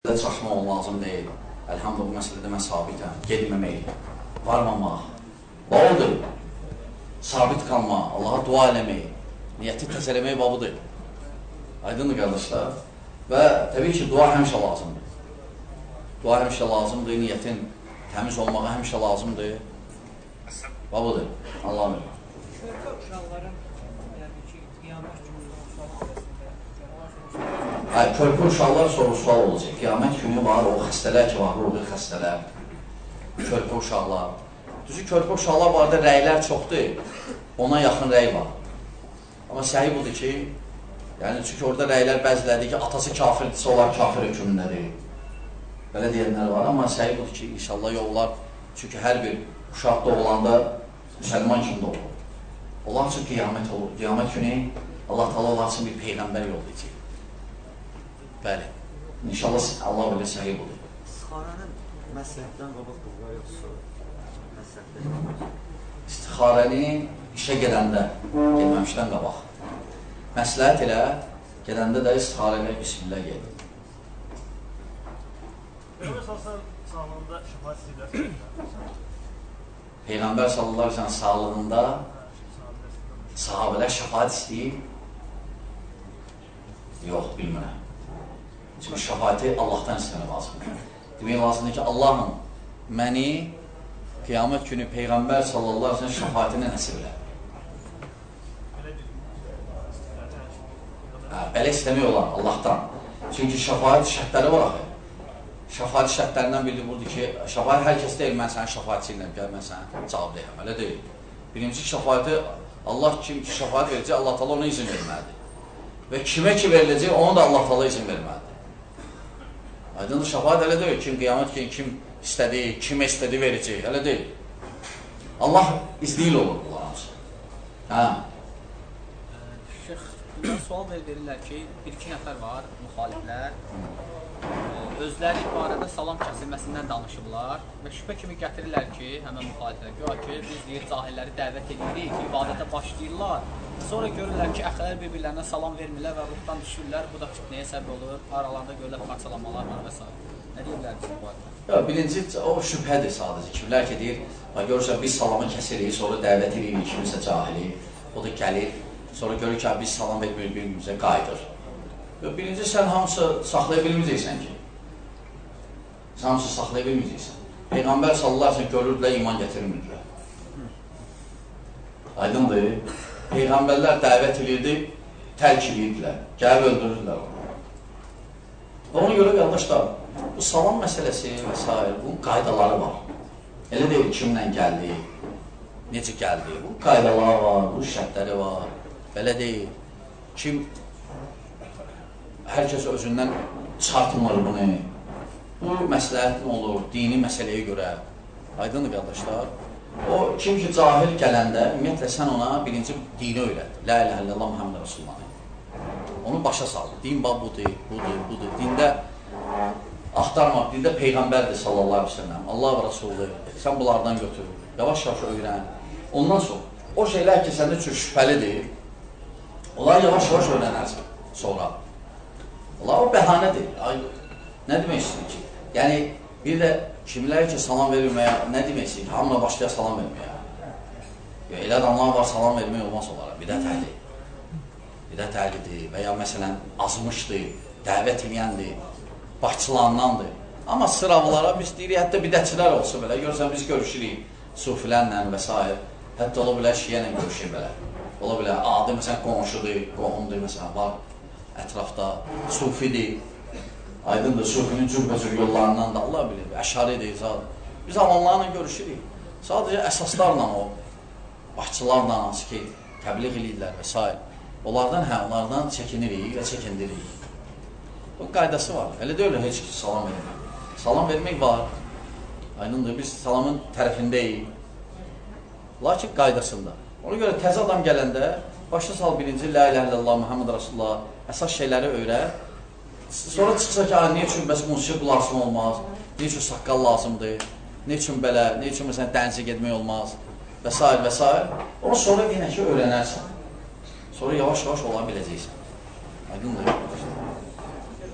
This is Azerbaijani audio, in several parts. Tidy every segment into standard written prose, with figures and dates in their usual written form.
Çaşmaq lazım deyil. Əlhamdülillah, bu məsələdə mən sabitəm. Gedməmək, varmamaq, bağlıdır. Sabit qalma, Allaha dua eləmək, niyyəti təsələmək babıdır. Aydındır qardaşlar. Və təbii ki, dua həmişə lazımdır. Dua həmişə lazımdır, niyyətin təmiz olmağı həmişə lazımdır. Babıdır, Allah'ım. Körpə uşaqların, yəni ki, qiyamət günü Körpə uşaqlar soru-sual olacaq. Qiyamət günü var, o xəstələr ki, var, ruhi xəstələr, körpə uşaqlar. Düzü, körpə uşaqlar barədə rəylər çoxdur, ona yaxın rəy var. Amma səhi budur ki, yəni, çünki orada rəylər bəzilədir ki, atası kafirdirsə, onlar kafir hökmündədir. Belə deyənlər var, amma səhi budur ki, inşallah yollar, çünki hər bir uşaq doğulanda müsəlman kimi doğulur. Onlar üçün qiyamət olur. Qiyamət günü Allah Taala onlar üçün bir peyğəmbər yollayacaq. Bəli. İnşallah Allah bilir səhih olur. İstixarənin məsləhətdən qabaqdır, yoxsa məsləhətdən? İstixarəni işə gedəndə, gedməmişdən qabaq. Məsləhət elə, gedəndə də istixarəni bismillah gedin. Peyğəmbər sağlığında şəfaət istəyirlər. Peyğəmbər sallallahu əleyhi və səlləm sağlığında sahabələr şəfaət istəyir. Yox, bilmirəm. Çünki şəfaəti Allahdan istəmək lazımdır. Demək lazımdır ki, Allahım məni qiyamət günü Peyğəmbər sallallahu əleyhi və səlləm şəfaətinə nəsib elə. Belə istəmək olar Allahdan. Çünki şəfaət şərtləri var axı. Şəfaət şərtlərindən biri budur ki, şəfaət hər kəs deyil, mən sənin şəfaətçi ilə gəl, mən sənə cavab deyəm, elə deyil. Birinci şəfaəti, Allah kim ki şəfaət verəcək, Allah Taala ona izin verməlidir. Və kimə ki veriləcək, onu da Allah Taala izin verməlidir. Aydındır, şəfaət elə deyil, kim qiyamət ki, kim istədi, kimə istədi verəcək, elə deyil. Allah izni ilə olur bunlar hamısı. Şeyx, bundan sual verirlər ki, bir-iki nəfər var, müxaliflər. Özləri barədə salam kəsilməsindən danışıblar və şübhə kimi gətirirlər ki, həmən müxaliflər, görək ki, biz deyir, cahilləri dəvət edirik, ibadətə başlayırlar. Sonra görürlər ki, əxələr bir-birlərinə salam vermirlər və ruhdan düşürlər, bu da fitnəyə səbəb olur, aralarında görürlər parçalamalar var və s. Nə deyirlər ki, bu barədə? Birinci, o şübhədir sadəcə. Kimlər ki, deyir, görürsən, biz salamı kəsirik, sonra dəvət edirik kimisə cahili, o da gəlir, sonra görür ki, biz salam vermirik, bir-birimizə qayıdır. Birinci, sən hamısı saxlaya bilməyəcəksən ki. Sən hamısı saxlaya bilməyəcəksən. Peyğəmbər sallallahu əleyhi və səlləm görürdülər, iman gətirmirdilər. Aydındır. Peyğəmbərlər dəvət edirdi, tərk edirdilər, gəlib öldürürdülər onu. Ona görə, qardaşlar, bu salam məsələsi və s. bunun qaydaları var. Elə deyil, kimlə gəldi, necə gəldi, bu qaydaları var, bu şərtləri var. Belə deyil, kim hər kəs özündən çıxartmır bunu. Bu məsləhət nə olur, dini məsələyə görə. Aydındır, qardaşlar. O, kim ki cahil gələndə, ümumiyyətlə, sən ona birinci dini öyrət. La iləhə illallah Muhammed Rasulullah. Onu başa sal. Din budur, budur. Dində axtarmaq, dində Peyğəmbərdir sallallahu əleyhi və səlləm. Allah və Rasulü. Sən bunlardan götür. Yavaş-yavaş öyrən. Ondan sonra, o şeylər ki, səndə üçün şübhəlidir, onlar yavaş-yavaş öyrənərsən sonra. Allah o bəhanədir. Nə demək istəyir ki? Yəni, bir də kimlər ki, salam verilməyə, nə demək istəyir ki? Hamına başlayaq salam verməyə. Elə adamlar var, salam vermək olmaz onlara. Bidət əhli. Bidət əhlidir və ya məsələn, azmışdır, dəvət eləyəndir, başçılarındandır. Amma sıravlara biz deyirik, hətta bidətçilər olsun belə. Görürsən, biz görüşürük sufilərlə və s. Hətta ola bilər, şiyənlə görüşür belə. Ola bilər, adı məsələn, qonşudur, qohumdur, məsələn, var ətrafda, sufidir. Aydındır, sufinin cürbəcür yollarından da Allah bilir, əşaridir, zaten. Biz alanlarla görüşürük. Sadəcə əsaslarla o, başçılarla hansı ki, təbliğ edirlər və s. Onlardan çəkinirik və çəkindirik. Bu qaydası var. Elə deyil, heç ki, salam vermək. Salam vermək var. Aydındır, biz salamın tərəfindəyik. Lakin qaydasında. Ona görə təzə adam gələndə, başa sal birinci, la iləhə illallah, Muhammed Rasulullah, əsas şeyləri öyrət. Sonra çıxsa ki, nə üçün bəs musiqi qularsın olmaz, nə üçün saqqal lazımdır, nə üçün belə, nə üçün məsələn dənizə getmək olmaz və s. və s. Onu sonra yenə ki, öyrənərsən. Sonra yavaş-yavaş ola biləcəksən. Aydındır. Onlar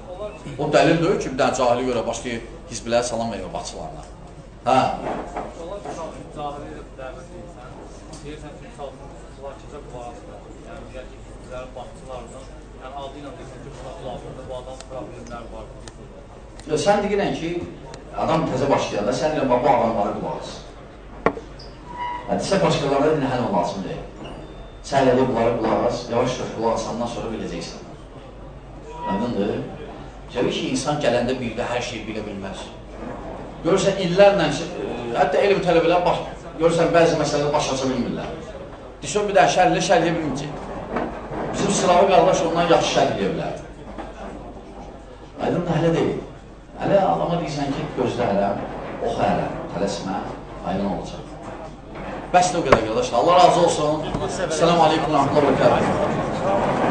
O dəlil deyil ki, bir dənə cahili görə başlayır hizbilərə salam veriyor başçılarına. Hə? Onlar cahili dəvət deyirsən, deyirsən ki, qulaq keçə qulaq asılır. Yəni, deyək ki, hizblərin başçılarından, yəni adı ilə deyirsən ki, buna qulaq asılır, bu adam problemlər var. Sən deyirən ki, adam təzə başlayanda, sən deyirən, bu adamları qulaq asın. Hədisə başqalarına deyilən hələ lazım deyil. Sən elə bunları qulaq as, yavaş-yavaş qulaq asandan sonra biləcəksən. Aydındır? Təbii ki, insan gələndə bir də hər şeyi bilə bilməz. Görürsən, illərlə, hətta elm tələbələr görürsən, bəzi məsələdə baş aça bilmirlər. Deyirsən, bir də şərhiyə bilməyəcək. Bizim silahı qardaş ondan yaxşı şərhiyə bilərdi. Aydındır, hələ deyil. Hələ adama deyirsən ki, gözlə hələ, oxu hələ, tələsmə, aydın olacaq. Bəs də o qədər qardaşlar. Allah razı olsun. Selamun aleyküm, rahmetullah və bərəkətuhu.